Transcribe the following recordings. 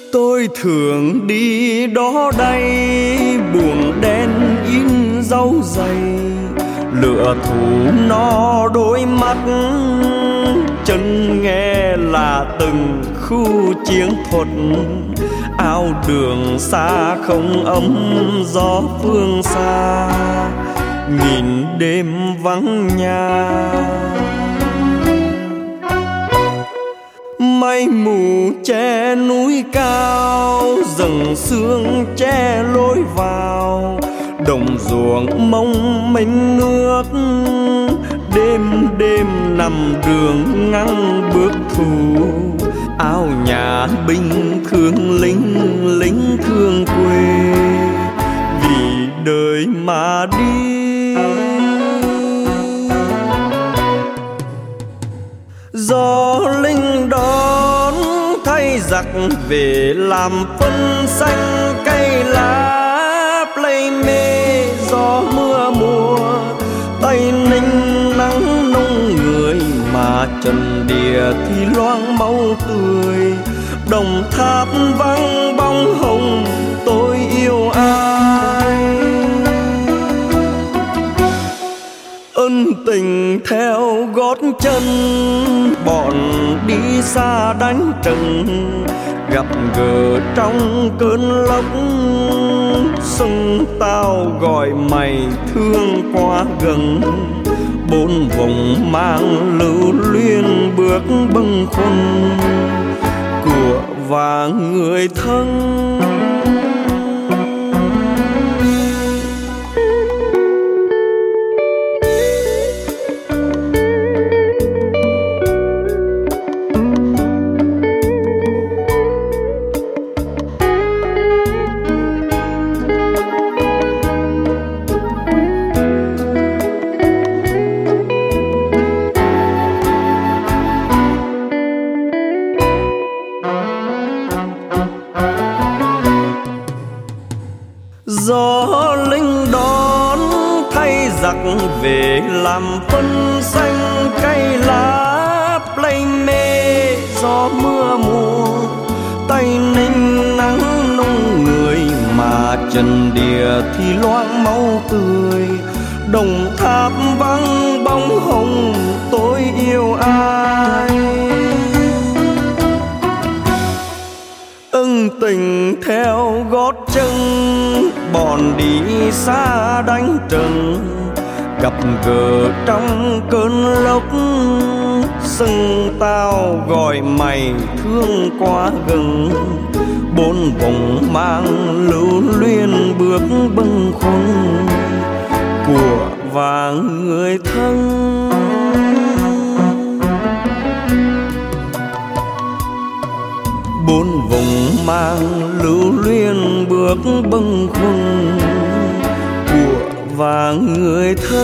Tôi thường đi đó đây, buồn đen in dấu dày, lửa thủ nó đôi mắt, chân nghe là từng khu chiến thuật. Áo đường xa không ấm gió phương xa, nghìn đêm vắng nhà. Mây mù che núi cao, rừng sương che lối vào, đồng ruộng mong mênh nước. Đêm đêm nằm đường ngăn bước thù, áo nhà binh thương lính, lính thương quê, vì đời mà đi. Gió linh đón thay giặc về làm phân xanh, cây lá plei mê gió mưa mùa. Tây Ninh nắng nung người mà trần địa thì loang máu tươi. Đồng Tháp vắng bóng hồng tôi yêu ai. Ân tình theo gót chân bọn đi xa đánh trận, gặp gỡ trong cơn lốc. Sông tao gọi mày thương quá gần, bốn vùng mang lưu luyến bước bâng khuâng của và người thân. Gió linh đón thay giặc về làm phân xanh, cây lá plei mê gió mưa mùa. Tây Ninh nắng nung người mà trần địa thì loang máu tươi. Đồng Tháp vắng bóng hồng tôi yêu ai. Ân tình theo gót chân bọn đi xa đánh trận, gặp gỡ trong cơn lốc. Sưng tao gọi mày thương quá gần, bốn vùng mang lưu luyến bước bâng khuâng của và người thân. Bốn vùng mang lưu luyến bước bâng khuâng của và người thân.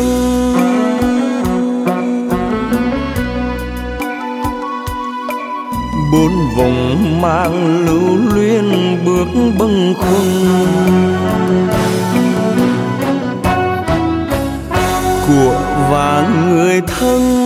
Bốn vùng mang lưu luyến bước bâng khuâng của và người thân.